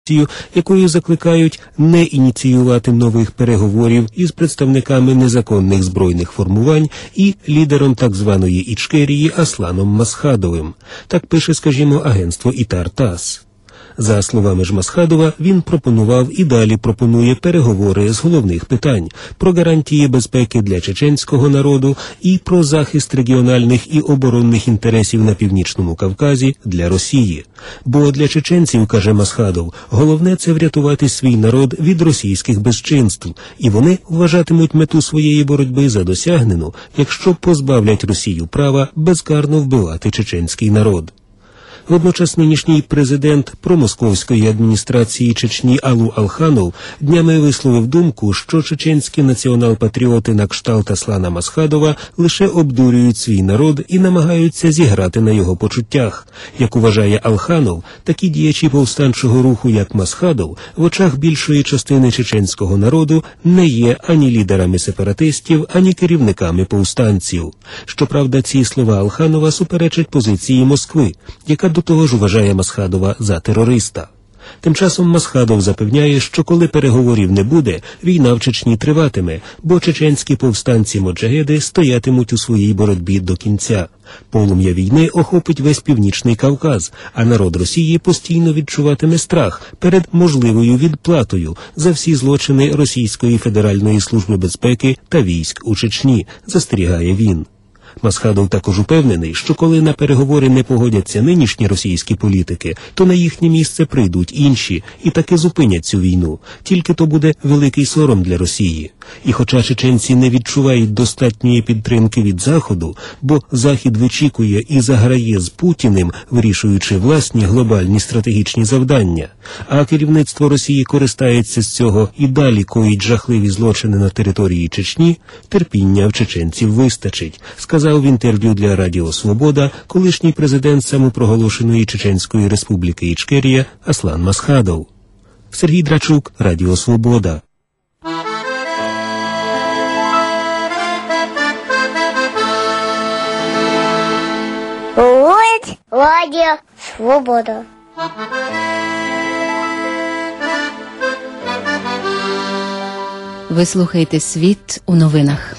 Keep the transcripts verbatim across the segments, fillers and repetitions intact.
якою закликають не ініціювати нових переговорів із представниками незаконних збройних формувань і лідером так званої Ічкерії Асланом Масхадовим. Так пише, скажімо, агентство ІТАР-ТАСС. За словами ж Масхадова, він пропонував і далі пропонує переговори з головних питань про гарантії безпеки для чеченського народу і про захист регіональних і оборонних інтересів на Північному Кавказі для Росії. Бо для чеченців, каже Масхадов, головне – це врятувати свій народ від російських безчинств, і вони вважатимуть мету своєї боротьби за досягнену, якщо позбавлять Росію права безкарно вбивати чеченський народ. Водночас нинішній президент промосковської адміністрації Чечні Алу Алханов днями висловив думку, що чеченські націонал-патріоти на кшталт Аслана Масхадова лише обдурюють свій народ і намагаються зіграти на його почуттях. Як вважає Алханов, такі діячі повстанчого руху, як Масхадов, в очах більшої частини чеченського народу не є ані лідерами сепаратистів, ані керівниками повстанців. Щоправда, ці слова Алханова суперечать позиції Москви, яка до того ж вважає Масхадова за терориста. Тим часом Масхадов запевняє, що коли переговорів не буде, війна в Чечні триватиме, бо чеченські повстанці-моджагеди стоятимуть у своїй боротьбі до кінця. Полум'я війни охопить весь Північний Кавказ, а народ Росії постійно відчуватиме страх перед можливою відплатою за всі злочини Російської Федеральної служби безпеки та військ у Чечні, застерігає він. Масхадов також упевнений, що коли на переговори не погодяться нинішні російські політики, то на їхнє місце прийдуть інші і таки зупинять цю війну. Тільки то буде великий сором для Росії. І хоча чеченці не відчувають достатньої підтримки від Заходу, бо Захід вичікує і заграє з Путіним, вирішуючи власні глобальні стратегічні завдання, а керівництво Росії користається з цього і далі коїть жахливі злочини на території Чечні, терпіння в чеченців вистачить, сказав в інтерв'ю для Радіо Свобода колишній президент самопроголошеної Чеченської республіки Ічкерія Аслан Масхадов. Сергій Драчук, Радіо Свобода. Говорить Радіо Свобода. Ви слухаєте «Світ у новинах».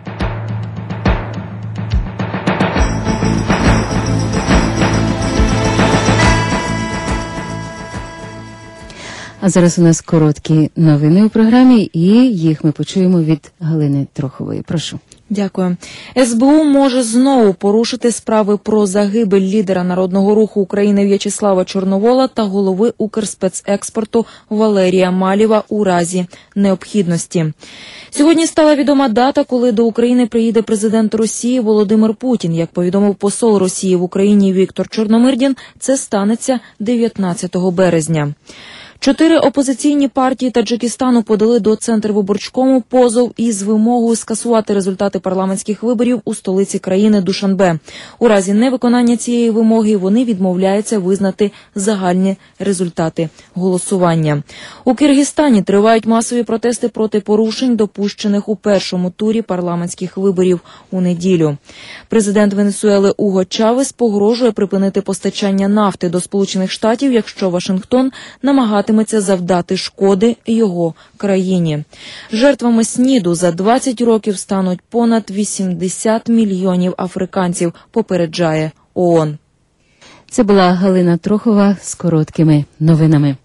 А зараз у нас короткі новини у програмі, і їх ми почуємо від Галини Трохової. Прошу. Дякую. ес бе у може знову порушити справи про загибель лідера Народного руху України В'ячеслава Чорновола та голови Укрспецекспорту Валерія Малєва у разі необхідності. Сьогодні стала відома дата, коли до України приїде президент Росії Володимир Путін. Як повідомив посол Росії в Україні Віктор Чорномирдін, це станеться дев'ятнадцятого березня. Чотири опозиційні партії Таджикистану подали до Центрвиборчкому позов із вимогою скасувати результати парламентських виборів у столиці країни Душанбе. У разі невиконання цієї вимоги вони відмовляються визнати загальні результати голосування. У Киргизстані тривають масові протести проти порушень, допущених у першому турі парламентських виборів у неділю. Президент Венесуели Уго Чавес погрожує припинити постачання нафти до Сполучених Штатів, якщо Вашингтон намагатиметься завдати шкоди його країні. Жертвами СНІДу за двадцять років стануть понад вісімдесят мільйонів африканців, попереджає ООН. Це була Галина Трохова з короткими новинами.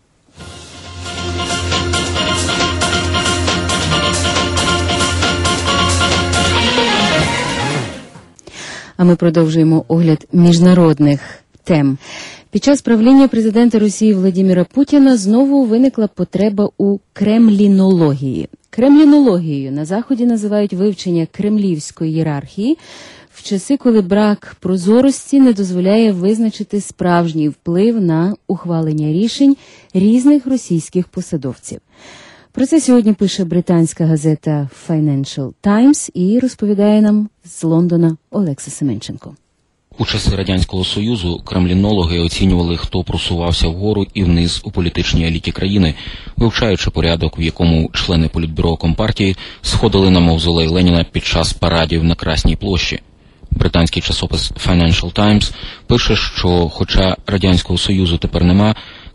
А ми продовжуємо огляд міжнародних тем. Під час правління президента Росії Владимира Путіна знову виникла потреба у кремлінології. Кремлінологією на Заході називають вивчення кремлівської ієрархії в часи, коли брак прозорості не дозволяє визначити справжній вплив на ухвалення рішень різних російських посадовців. Про це сьогодні пише британська газета Financial Times і розповідає нам з Лондона Олекса Семенченко. У часи Радянського Союзу кремлінологи оцінювали, хто просувався вгору і вниз у політичній еліті країни, вивчаючи порядок, в якому члени політбюро Компартії сходили на мавзолей Леніна під час парадів на Красній площі. Британський часопис Financial Times пише, що хоча Радянського Союзу тепер нема,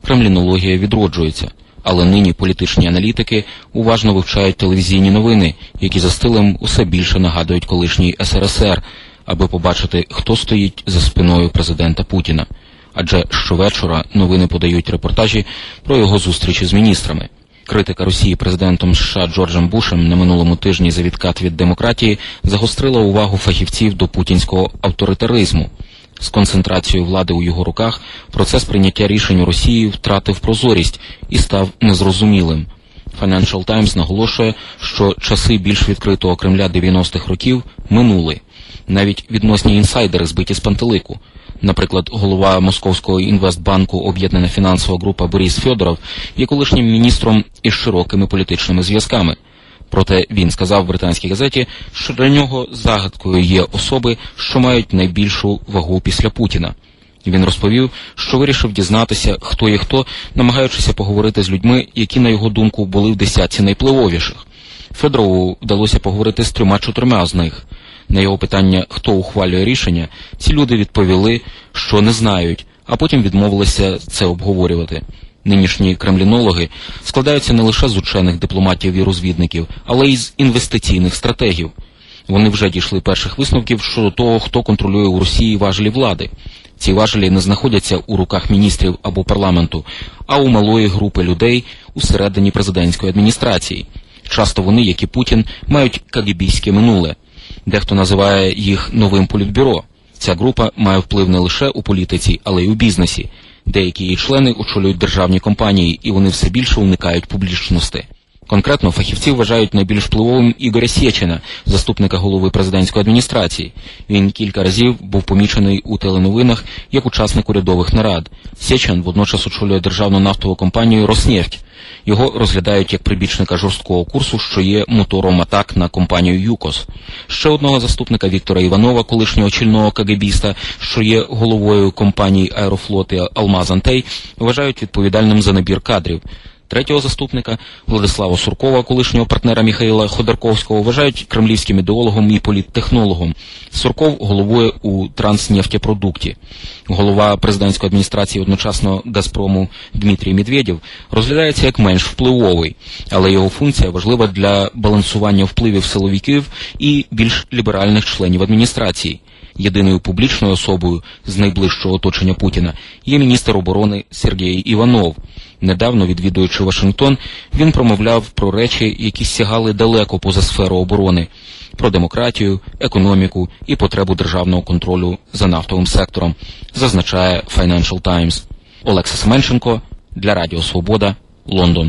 кремлінологія відроджується. Але нині політичні аналітики уважно вивчають телевізійні новини, які за стилем усе більше нагадують колишній ес ер ес ер, аби побачити, хто стоїть за спиною президента Путіна. Адже щовечора новини подають репортажі про його зустрічі з міністрами. Критика Росії президентом США Джорджем Бушем на минулому тижні за відкат від демократії загострила увагу фахівців до путінського авторитаризму. З концентрацією влади у його руках процес прийняття рішень у Росії втратив прозорість і став незрозумілим. Financial Times наголошує, що часи більш відкритого Кремля дев'яностих років минули. Навіть відносні інсайдери збиті з пантелику. Наприклад, голова Московського інвестбанку «Об'єднана фінансова група» Борис Фьодоров є колишнім міністром із широкими політичними зв'язками. Проте він сказав в британській газеті, що для нього загадкою є особи, що мають найбільшу вагу після Путіна. Він розповів, що вирішив дізнатися, хто є хто, намагаючися поговорити з людьми, які, на його думку, були в десятці найвпливовіших. Федорову вдалося поговорити з трьома-чотирма з них. На його питання, хто ухвалює рішення, ці люди відповіли, що не знають, а потім відмовилися це обговорювати. Нинішні кремлінологи складаються не лише з учених дипломатів і розвідників, але й з інвестиційних стратегів. Вони вже дійшли перших висновків щодо того, хто контролює у Росії важелі влади. Ці важелі не знаходяться у руках міністрів або парламенту, а у малої групи людей усередині президентської адміністрації. Часто вони, як і Путін, мають кагебійське минуле. Дехто називає їх новим політбюро. Ця група має вплив не лише у політиці, але й у бізнесі. Деякі її члени очолюють державні компанії, і вони все більше уникають публічності. Конкретно фахівці вважають найбільш впливовим Ігоря Сєчина, заступника голови президентської адміністрації. Він кілька разів був помічений у теленовинах як учасник урядових нарад. Сєчин водночас очолює державну нафтову компанію «Роснефть». Його розглядають як прибічника жорсткого курсу, що є мотором атак на компанію «ЮКОС». Ще одного заступника Віктора Іванова, колишнього чільного кагебіста, що є головою компанії «Аерофлот» і «Алмаз-Антей», вважають відповідальним за набір кадрів. Третього заступника, Владислава Суркова, колишнього партнера Михайла Ходорковського, вважають кремлівським ідеологом і політтехнологом. Сурков головує у «Транснефтепродукті». Голова президентської адміністрації одночасно «Газпрому» Дмитрій Медведєв розглядається як менш впливовий, але його функція важлива для балансування впливів силовиків і більш ліберальних членів адміністрації. Єдиною публічною особою з найближчого оточення Путіна є міністр оборони Сергій Іванов. Недавно, відвідуючи Вашингтон, він промовляв про речі, які сягали далеко поза сферу оборони, про демократію, економіку і потребу державного контролю за нафтовим сектором, зазначає Financial Times. Олекса Семенченко для Радіо Свобода, Лондон.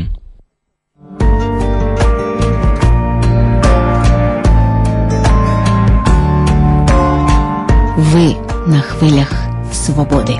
Ви на хвилях свободи.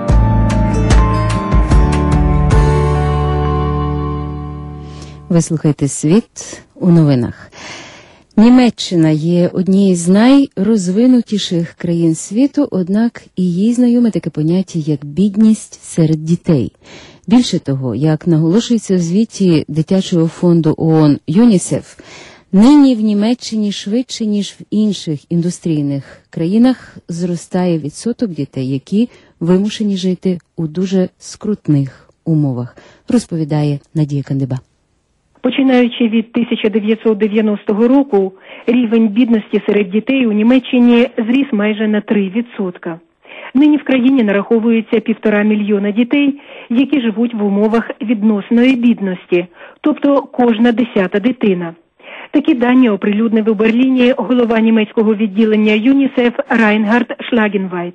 Ви слухаєте «Світ» у новинах. Німеччина є однією з найрозвинутіших країн світу, однак і їй знайоме таке поняття, як бідність серед дітей. Більше того, як наголошується в звіті дитячого фонду ООН ЮНІСЕФ, нині в Німеччині швидше, ніж в інших індустрійних країнах, зростає відсоток дітей, які вимушені жити у дуже скрутних умовах, розповідає Надія Кандиба. Починаючи від тисяча дев'ятсот дев'яностого року, рівень бідності серед дітей у Німеччині зріс майже на три відсотки. Нині в країні нараховується півтора мільйона дітей, які живуть в умовах відносної бідності, тобто кожна десята дитина. Такі дані оприлюднив у Берліні голова німецького відділення ЮНІСЕФ Райнгард Шлагенвайт.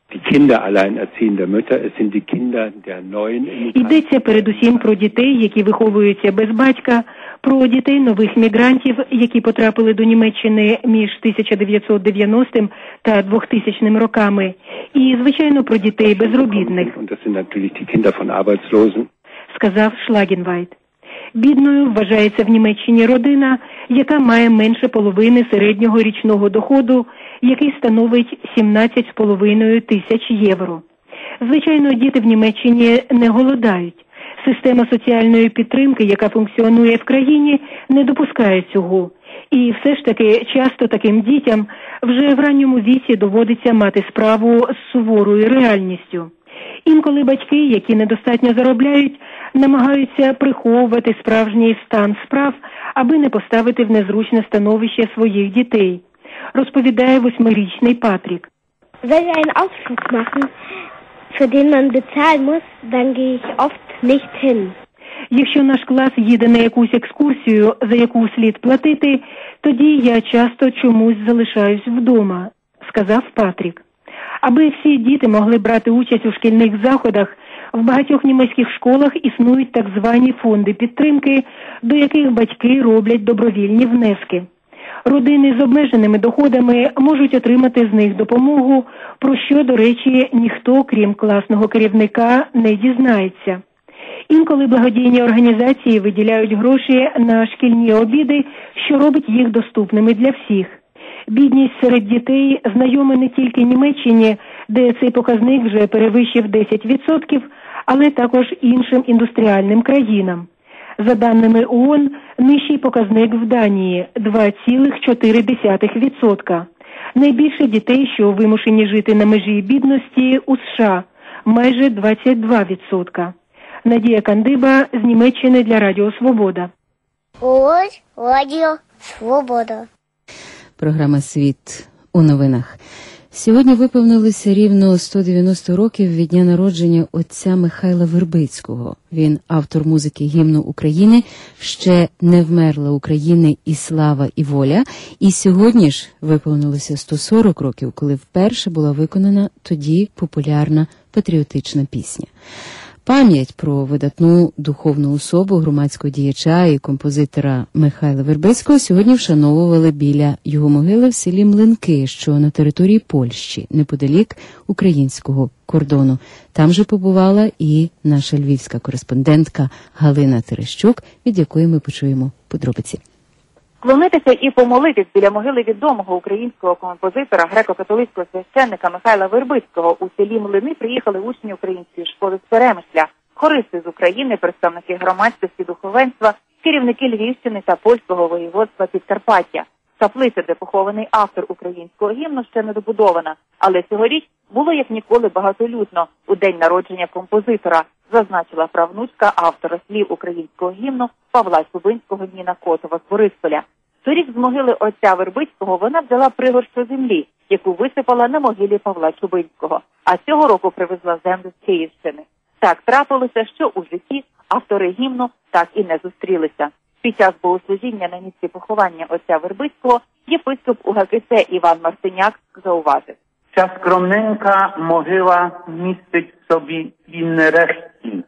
Йдеться передусім про дітей, які виховуються без батька, про дітей нових мігрантів, які потрапили до Німеччини між тисяча дев'ятсот дев'яностим та двохтисячним роками, і, звичайно, про дітей безробітних, сказав Шлагенвайт. Бідною вважається в Німеччині родина, яка має менше половини середнього річного доходу, який становить сімнадцять з половиною тисяч євро. Звичайно, діти в Німеччині не голодають. Система соціальної підтримки, яка функціонує в країні, не допускає цього. І все ж таки часто таким дітям вже в ранньому віці доводиться мати справу з суворою реальністю. Інколи батьки, які недостатньо заробляють, намагаються приховувати справжній стан справ, аби не поставити в незручне становище своїх дітей, розповідає восьмирічний Патрік. Wenn wir einen Ausflug machen, für den man bezahlen muss, dann gehe ich oft nicht hin. Якщо наш клас їде на якусь екскурсію, за яку слід платити, тоді я часто чомусь залишаюсь вдома, сказав Патрік. Аби всі діти могли брати участь у шкільних заходах, в багатьох німецьких школах існують так звані фонди підтримки, до яких батьки роблять добровільні внески. Родини з обмеженими доходами можуть отримати з них допомогу, про що, до речі, ніхто, крім класного керівника, не дізнається. Інколи благодійні організації виділяють гроші на шкільні обіди, що робить їх доступними для всіх. Бідність серед дітей знайома не тільки Німеччині, де цей показник вже перевищив десять відсотків, але також іншим індустріальним країнам. За даними ООН, нижчий показник в Данії – два цілих чотири десятих відсотка. Найбільше дітей, що вимушені жити на межі бідності, у США – майже двадцять два відсотка. Надія Кандиба з Німеччини для Радіо Свобода. Ось Радіо Свобода. Програма «Світ» у новинах. Сьогодні виповнилося рівно сто дев'яносто років від дня народження отця Михайла Вербицького. Він автор музики гімну України «Ще не вмерла України і слава, і воля». І сьогодні ж виповнилося сто сорок років, коли вперше була виконана тоді популярна патріотична пісня. Пам'ять про видатну духовну особу громадського діяча і композитора Михайла Вербицького сьогодні вшановували біля його могили в селі Млинки, що на території Польщі, неподалік українського кордону. Там же побувала і наша львівська кореспондентка Галина Терещук, від якої ми почуємо подробиці. Вклонитися і помолитись біля могили відомого українського композитора, греко-католицького священника Михайла Вербицького у селі Млини приїхали учні української школи з Перемишля, хористи з України, представники громадськості, духовенства, керівники Львівщини та польського воєводства Підкарпаття. Каплиця, де похований автор українського гімну, ще не добудована, але цьогоріч було як ніколи багатолюдно у день народження композитора, зазначила правнучка автора слів українського гімну Павла Чубинського Ніна Котова з Борисполя. Торік з могили отця Вербицького вона взяла пригорщу землі, яку висипала на могилі Павла Чубинського, а цього року привезла землю з Київщини. Так трапилося, що у житті автори гімну так і не зустрілися. Під час богослужіння на місці поховання отця Вербицького єпископ УГКЦ Іван Мартиняк зауважив. Ця скромненька могила містить в собі інні рештки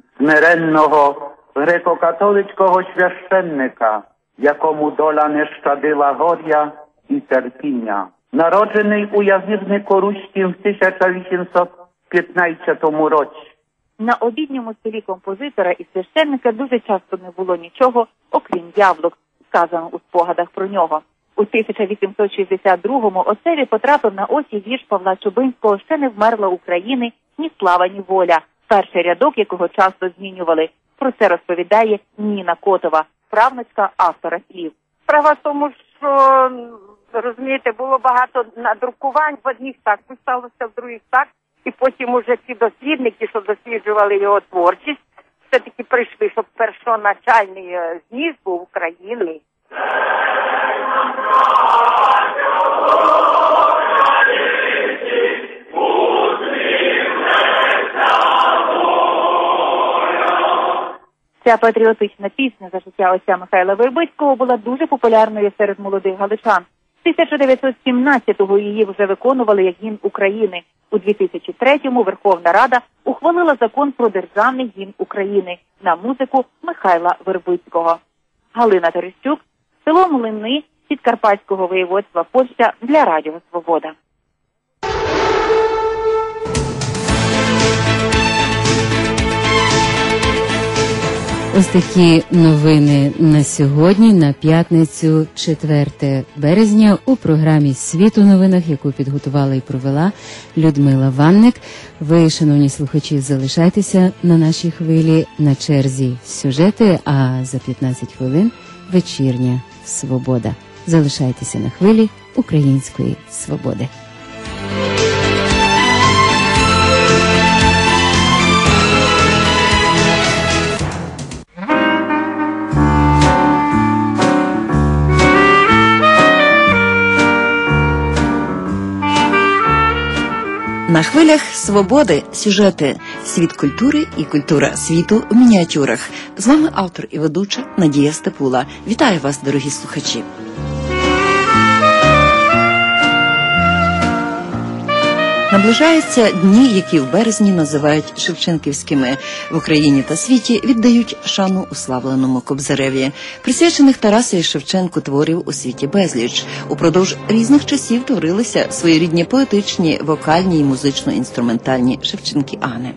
смиренного греко-католицького священника, якому доля не щадила горя і терпіння. Народжений у Ягірнику Руським в тисяча вісімсот п'ятнадцятому році. На обідньому столі композитора і священника дуже часто не було нічого, окрім яблук, сказано у спогадах про нього. У тисяча вісімсот шістдесят другому отцеві потрапив на осі вірш Павла Чубинського «Ще не вмерла України, ні слава, ні воля», перший рядок якого часто змінювали. Про це розповідає Ніна Котова, правнучка автора слів. Справа в тому, що, розумієте, було багато надрукувань, в одних так писалося, в других так, і потім уже ці дослідники, що досліджували його творчість, все-таки прийшли, щоб першоначальний зміст був України. Ця патріотична пісня за життя отця Михайла Вербицького була дуже популярною серед молодих галичан. тисяча дев'ятсот сімнадцятого її вже виконували як гімн України. У дві тисячі третьому Верховна Рада ухвалила закон про державний гімн України на музику Михайла Вербицького. Галина Терещук, село Млини, Підкарпатського воєводства Польща для Радіо Свобода. Ось такі новини на сьогодні, на п'ятницю, четверте березня, у програмі «Світ у новинах», яку підготувала і провела Людмила Ванник. Ви, шановні слухачі, залишайтеся на нашій хвилі, на черзі сюжети, а за п'ятнадцять хвилин вечірня свобода. Залишайтеся на хвилі української свободи. На хвилях свободи сюжети «Світ культури» і «Культура світу в мініатюрах». З вами автор і ведуча Надія Степула. Вітаю вас, дорогі слухачі. Наближаються дні, які в березні називають шевченківськими. В Україні та світі віддають шану уславленому Кобзареві. Присвячених Тарасові Шевченку творів у світі безліч. Упродовж різних часів творилися своєрідні поетичні, вокальні і музично-інструментальні шевченкіани.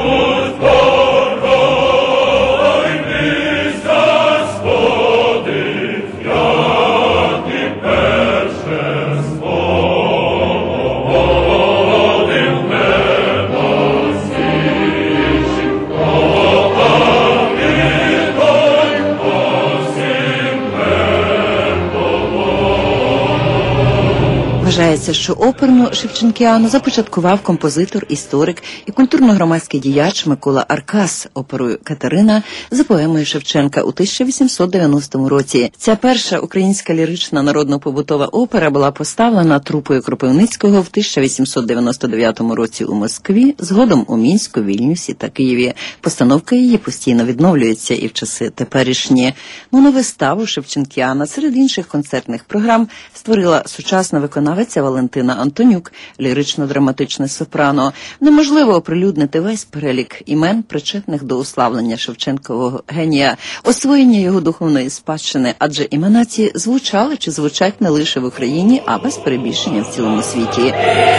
Вважається, що оперну шевченкіану започаткував композитор, історик і культурно-громадський діяч Микола Аркас оперою «Катерина» за поемою Шевченка у тисяча вісімсот дев'яностому році. Ця перша українська лірична народно-побутова опера була поставлена трупою Кропивницького в тисяча вісімсот дев'яносто дев'ятому році у Москві, згодом у Мінську, Вільнюсі та Києві. Постановка її постійно відновлюється і в часи теперішні. Ну, виставу шевченкіана серед інших концертних програм створила сучасна виконавиця Валентина Антонюк, лірично-драматичне сопрано. Неможливо оприлюднити весь перелік імен, причетних до уславлення Шевченкового генія, освоєння його духовної спадщини, адже імена ці звучали чи звучать не лише в Україні, а без перебільшення в цілому світі.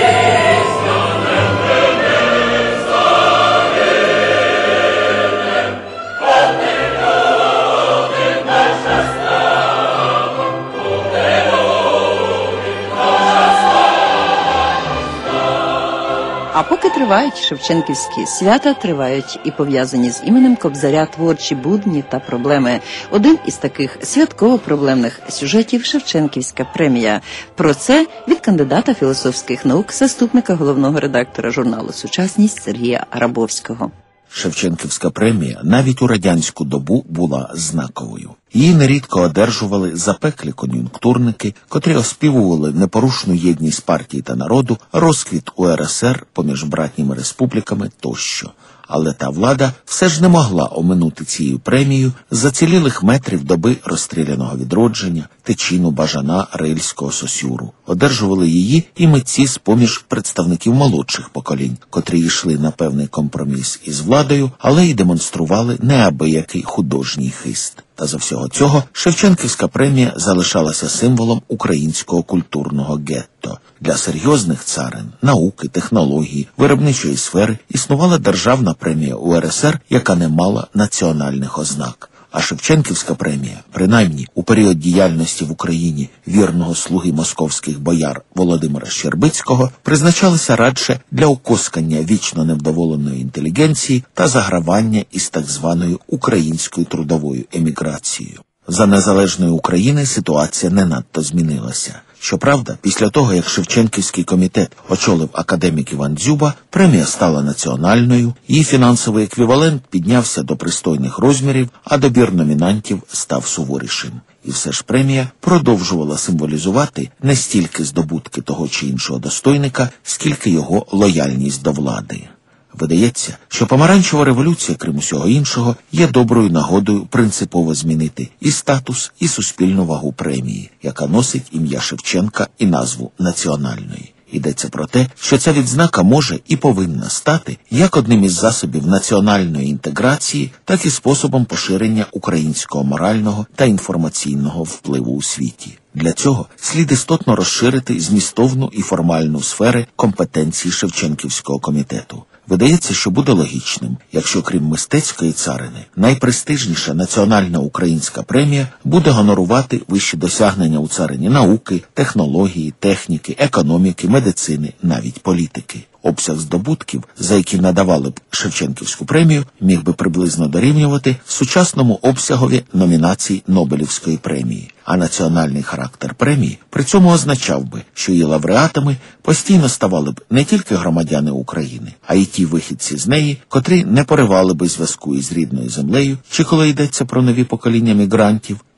А поки тривають шевченківські свята, тривають і пов'язані з іменем Кобзаря творчі будні та проблеми. Один із таких святково-проблемних сюжетів – Шевченківська премія. Про це від кандидата філософських наук, заступника головного редактора журналу «Сучасність» Сергія Арабовського. Шевченківська премія навіть у радянську добу була знаковою. Її нерідко одержували запеклі кон'юнктурники, котрі оспівували непорушну єдність партії та народу, розквіт У Ер Ес Ер поміж братніми республіками тощо. Але та влада все ж не могла оминути цією премією зацілілих метрів доби розстріляного відродження, Тичину, Бажана, Рильського, Сосюру. Одержували її і митці з-поміж представників молодших поколінь, котрі йшли на певний компроміс із владою, але й демонстрували неабиякий художній хист. Та за всього цього Шевченківська премія залишалася символом українського культурного гетто. Для серйозних царин, науки, технології, виробничої сфери існувала державна премія У Ер Ес Ер, яка не мала національних ознак. А Шевченківська премія, принаймні у період діяльності в Україні вірного слуги московських бояр Володимира Щербицького, призначалася радше для укоскання вічно невдоволеної інтелігенції та загравання із так званою українською трудовою еміграцією. За незалежної України ситуація не надто змінилася. Щоправда, після того, як Шевченківський комітет очолив академік Іван Дзюба, премія стала національною, її фінансовий еквівалент піднявся до пристойних розмірів, а добір номінантів став суворішим. І все ж премія продовжувала символізувати не стільки здобутки того чи іншого достойника, скільки його лояльність до влади. Видається, що помаранчева революція, крім усього іншого, є доброю нагодою принципово змінити і статус, і суспільну вагу премії, яка носить ім'я Шевченка і назву національної. Йдеться про те, що ця відзнака може і повинна стати як одним із засобів національної інтеграції, так і способом поширення українського морального та інформаційного впливу у світі. Для цього слід істотно розширити змістовну і формальну сфери компетенції Шевченківського комітету. Видається, що буде логічним, якщо крім мистецької царини, найпрестижніша національна українська премія буде гонорувати вищі досягнення у царині науки, технології, техніки, економіки, медицини, навіть політики. Обсяг здобутків, за які надавали б Шевченківську премію, міг би приблизно дорівнювати сучасному обсягові номінацій Нобелівської премії. А національний характер премії при цьому означав би, що її лауреатами постійно ставали б не тільки громадяни України, а й ті вихідці з неї, котрі не поривали би зв'язку із рідною землею, чи коли йдеться про нові покоління мігрантів,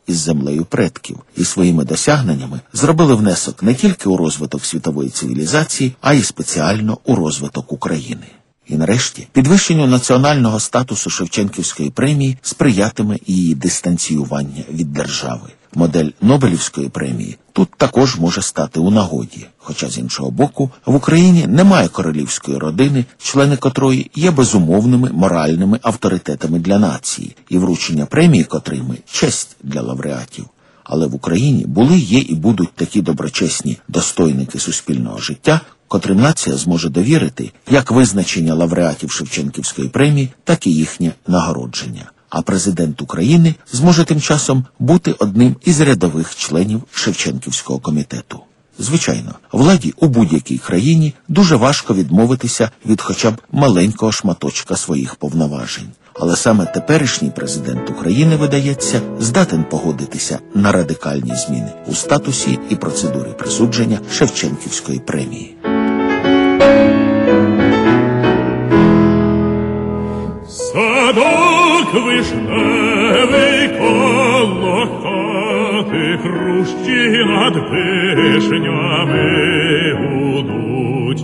із землею предків і своїми досягненнями зробили внесок не тільки у розвиток світової цивілізації, а й спеціально у розвиток України. І нарешті, підвищенню національного статусу Шевченківської премії сприятиме її дистанціювання від держави. Модель Нобелівської премії тут також може стати у нагоді, хоча, з іншого боку, в Україні немає королівської родини, члени котрої є безумовними моральними авторитетами для нації, і вручення премії котрими – честь для лауреатів. Але в Україні були, є і будуть такі доброчесні достойники суспільного життя, котрим нація зможе довірити як визначення лауреатів Шевченківської премії, так і їхнє нагородження. А президент України зможе тим часом бути одним із рядових членів Шевченківського комітету. Звичайно, владі у будь-якій країні дуже важко відмовитися від хоча б маленького шматочка своїх повноважень. Але саме теперішній президент України, видається, здатен погодитися на радикальні зміни у статусі і процедурі присудження Шевченківської премії. Садок вишневий коло хати, хрущі над вишнями гудуть,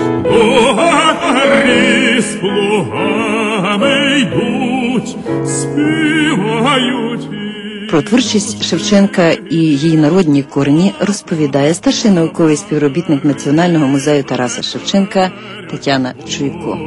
дугари з плугами йдуть, співають. Про творчість Шевченка і її народні корені розповідає старший науковий співробітник Національного музею Тараса Шевченка Тетяна Чуйко.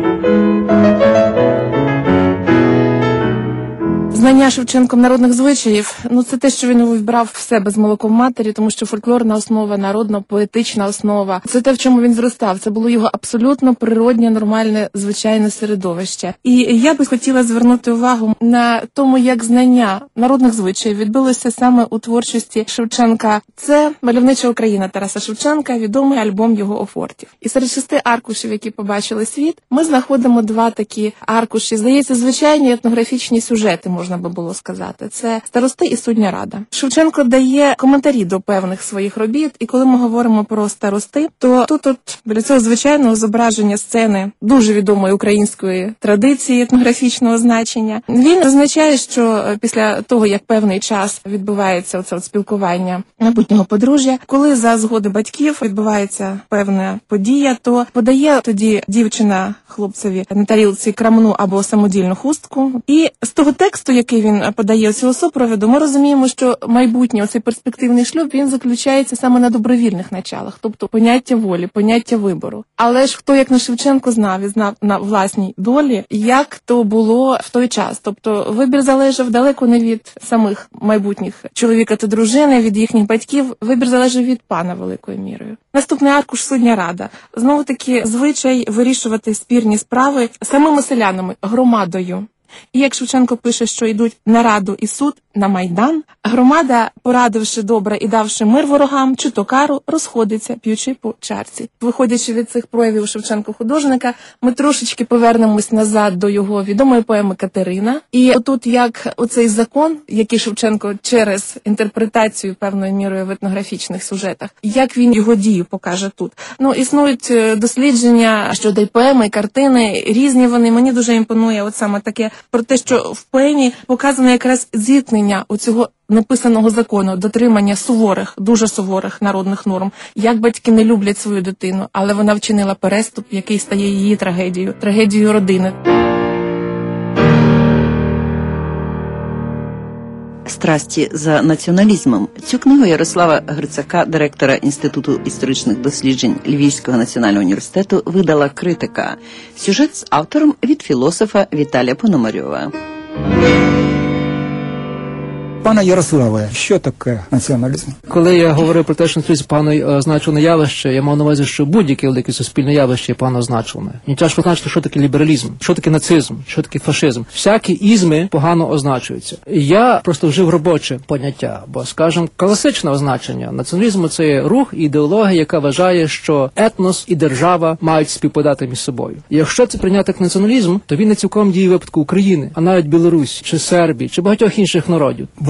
Знання Шевченком народних звичаїв, ну це те, що він вбрав в себе з молоком матері, тому що фольклорна основа, народно-поетична основа, це те, в чому він зростав, це було його абсолютно природне, нормальне, звичайне середовище. І я би хотіла звернути увагу на тому, як знання народних звичаїв відбилося саме у творчості Шевченка. Це «Мальовнича Україна» Тараса Шевченка, відомий альбом його офортів. І серед шести аркушів, які побачили світ, ми знаходимо два такі аркуші, здається, звичайні етнографічні сюжети, можна би було сказати. Це «Старости» і «Судня рада». Шевченко дає коментарі до певних своїх робіт, і коли ми говоримо про старости, то тут от для цього звичайного зображення сцени дуже відомої української традиції етнографічного значення. Він зазначає, що після того, як певний час відбувається оце от спілкування майбутнього подружжя, коли за згоди батьків відбувається певна подія, то подає тоді дівчина хлопцеві на тарілці крамну або самодільну хустку. І з того тексту, який він подає цього супроводу, ми розуміємо, що майбутній оцей перспективний шлюб, він заключається саме на добровільних началах, тобто поняття волі, поняття вибору. Але ж хто, як не Шевченко, знав і знав на власній долі, як то було в той час. Тобто вибір залежав далеко не від самих майбутніх чоловіка та дружини, від їхніх батьків, вибір залежав від пана великою мірою. Наступний аркуш «Судня рада». Знову-таки звичай вирішувати спірні справи самими селянами, громадою. І як Шевченко пише, що йдуть на раду і суд, на майдан, громада, порадивши добре і давши мир ворогам, чи то кару, розходиться, п'ючи по чарці. Виходячи від цих проявів Шевченко-художника, ми трошечки повернемось назад до його відомої поеми «Катерина». І отут як оцей закон, який Шевченко через інтерпретацію певною мірою в етнографічних сюжетах, як він його дію покаже тут. Ну, існують дослідження щодо й поеми, і картини, різні вони. Мені дуже імпонує от саме таке про те, що в поемі показано якраз зіткнення оцього написаного закону, дотримання суворих, дуже суворих народних норм. Як батьки не люблять свою дитину, але вона вчинила переступ, який стає її трагедією, трагедією родини. «Страсті за націоналізмом». Цю книгу Ярослава Грицака, директора Інституту історичних досліджень Львівського національного університету, видала «Критика». Сюжет з автором від філософа Віталія Пономарьова. Пане Ярославе, що таке націоналізм? Коли я говорив про те, що націоналізм погано означене явище, я мав на увазі, що будь-яке велике суспільне явище є погано означене. Мені тяжко означити, що таке лібералізм, що таке нацизм, що таке фашизм. Всякі ізми погано означуються. І я просто вжив робоче поняття, бо, скажімо, класичне означення націоналізму – це є рух і ідеологія, яка вважає, що етнос і держава мають співпадати між собою. І якщо це прийняти як націоналізм, то він не цілком діє в випадку України, а навіть Білорусі, чи Сербії, чи багатьох інших народів. Бо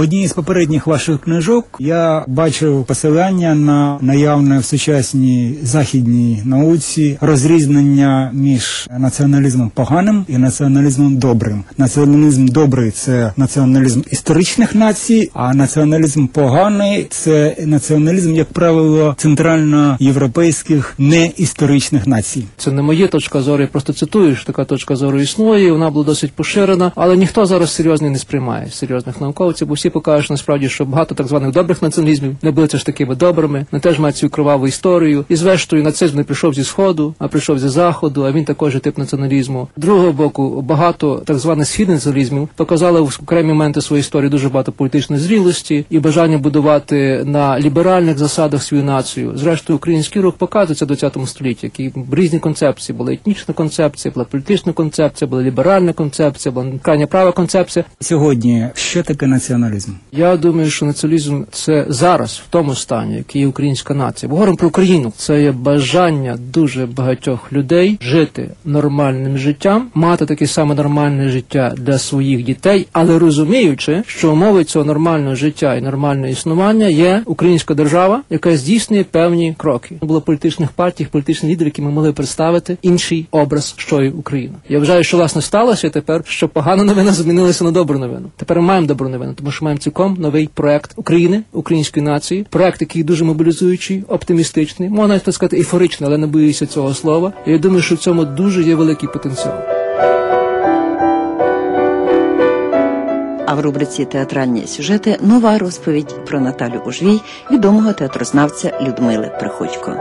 одній з попередніх ваших книжок я бачив посилання на наявне в сучасній західній науці розрізнення між націоналізмом поганим і націоналізмом добрим. Націоналізм добрий – це націоналізм історичних націй, а націоналізм поганий – це націоналізм, як правило, центральноєвропейських неісторичних націй. Це не моя точка зору, я просто цитую, що така точка зору існує, вона була досить поширена, але ніхто зараз серйозно не сприймає серйозних науковців, бо всі покажуть насправді, що багато так званих добрих націоналізмів не були це ж такими добрими, не теж мають цю кроваву історію. І зрештою нацизм не прийшов зі Сходу, а прийшов зі Заходу, а він також тип націоналізму. З другого боку, багато так званих східних націоналізмів показали в окремі моменти своєї історії дуже багато політичної зрілості і бажання будувати на ліберальних засадах свою націю. Зрештою, український рух показується в двадцятому столітті, які різні концепції. Була етнічна концепція, була політична концепція, була ліберальна концепція, була крайня права концепція. Сьогодні що таке націоналізм? Я думаю, що націоналізм – це зараз, в тому стані, який є українська нація. Бо говоримо про Україну. Це є бажання дуже багатьох людей жити нормальним життям, мати таке саме нормальне життя для своїх дітей, але розуміючи, що умови цього нормального життя і нормального існування є українська держава, яка здійснює певні кроки. Не було політичних партій, політичних лідерів, які ми могли представити інший образ, що є Україна. Я вважаю, що власне сталося тепер, що погана новина змінилася на добру новину. Тепер ми маємо добру новину, тому що маємо цілком новий проект України, української нації, проект, який дуже мобілізуючий, оптимістичний, можна навіть так сказати, ейфоричний, але не боюся цього слова. І я думаю, що в цьому дуже є великий потенціал. А в рубриці «Театральні сюжети» нова розповідь про Наталю Ужвій, відомого театрознавця Людмили Приходько.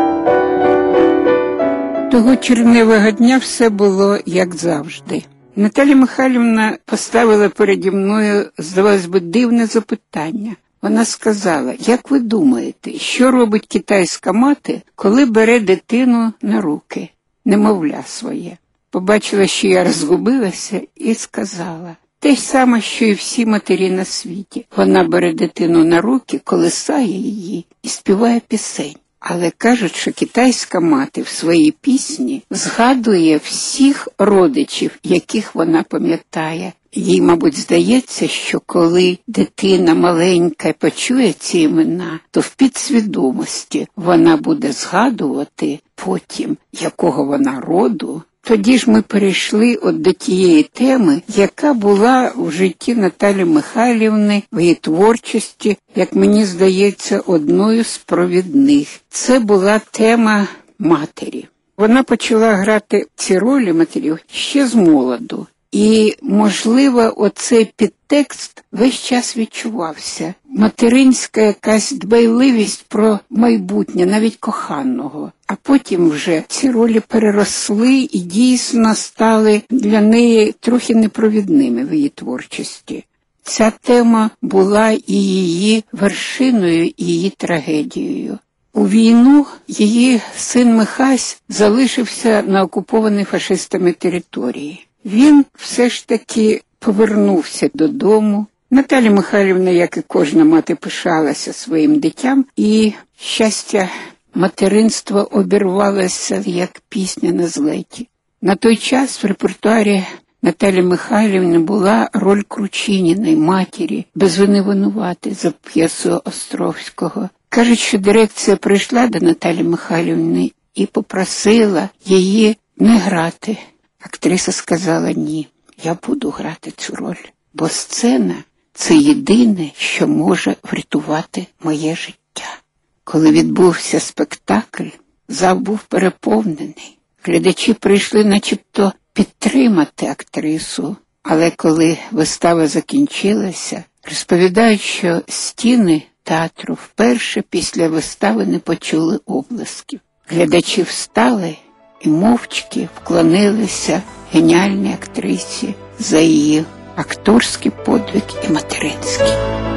Того червневого дня все було як завжди. Наталя Михайлівна поставила переді мною, здавалось би, дивне запитання. Вона сказала: як ви думаєте, що робить китайська мати, коли бере дитину на руки, немовля своє? Побачила, що я розгубилася, і сказала: те ж саме, що і всі матері на світі. Вона бере дитину на руки, колисає її і співає пісень. Але кажуть, що китайська мати в своїй пісні згадує всіх родичів, яких вона пам'ятає. Їй, мабуть, здається, що коли дитина маленька почує ці імена, то в підсвідомості вона буде згадувати потім, якого вона роду. Тоді ж ми перейшли от до тієї теми, яка була в житті Наталі Михайлівни, в її творчості, як мені здається, одною з провідних. Це була тема матері. Вона почала грати ці ролі матерів ще з молоду. І, можливо, оцей підтекст весь час відчувався. Материнська якась дбайливість про майбутнє, навіть коханого. А потім вже ці ролі переросли і дійсно стали для неї трохи непровідними в її творчості. Ця тема була і її вершиною, і її трагедією. У війну її син Михась залишився на окупованій фашистами території. Він все ж таки повернувся додому. Наталя Михайлівна, як і кожна мати, пишалася своїм дитям, і щастя материнства обірвалося, як пісня на злеті. На той час в репертуарі Наталі Михайлівни була роль Кручиніної, матері, без вини винувати, за п'єсу Островського. Кажуть, що дирекція прийшла до Наталі Михайлівни і попросила її не грати. Актриса сказала: ні, я буду грати цю роль, бо сцена – це єдине, що може врятувати моє життя. Коли відбувся спектакль, зал був переповнений. Глядачі прийшли начебто підтримати актрису, але коли вистава закінчилася, розповідають, що стіни театру вперше після вистави не почули оплесків. Глядачі встали і мовчки вклонилися геніальній актрисі за її акторський подвиг і материнський.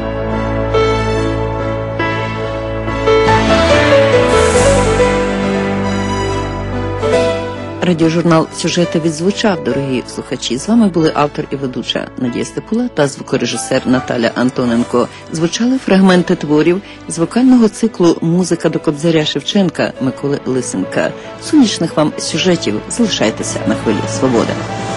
Радіожурнал «Сюжети» відзвучав, дорогі слухачі. З вами були автор і ведуча Надія Степула та звукорежисер Наталя Антоненко. Звучали фрагменти творів з вокального циклу «Музика до Кобзаря Шевченка» Миколи Лисенка. Сонячних вам сюжетів. Залишайтеся на хвилі «Свобода».